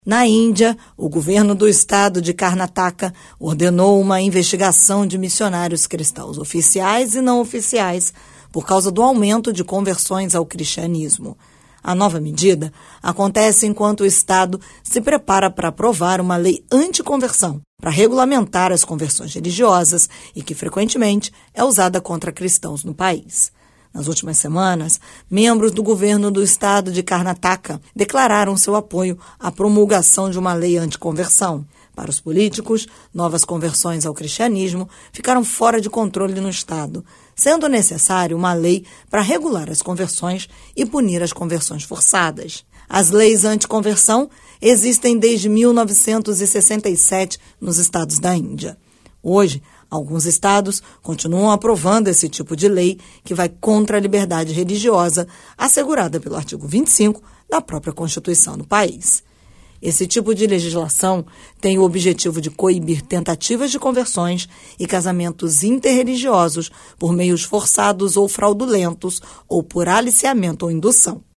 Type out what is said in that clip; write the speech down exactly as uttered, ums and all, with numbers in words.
Na Índia, o governo do estado de Karnataka ordenou uma investigação de missionários cristãos oficiais e não oficiais por causa do aumento de conversões ao cristianismo. A nova medida acontece enquanto o estado se prepara para aprovar uma lei anticonversão para regulamentar as conversões religiosas e que frequentemente é usada contra cristãos no país. Nas últimas semanas, membros do governo do estado de Karnataka declararam seu apoio à promulgação de uma lei anticonversão. Para os políticos, novas conversões ao cristianismo ficaram fora de controle no estado, sendo necessário uma lei para regular as conversões e punir as conversões forçadas. As leis anticonversão existem desde mil novecentos e sessenta e sete nos estados da Índia. Hoje, alguns estados continuam aprovando esse tipo de lei que vai contra a liberdade religiosa assegurada pelo artigo vinte e cinco da própria Constituição do país. Esse tipo de legislação tem o objetivo de coibir tentativas de conversões e casamentos interreligiosos por meios forçados ou fraudulentos ou por aliciamento ou indução.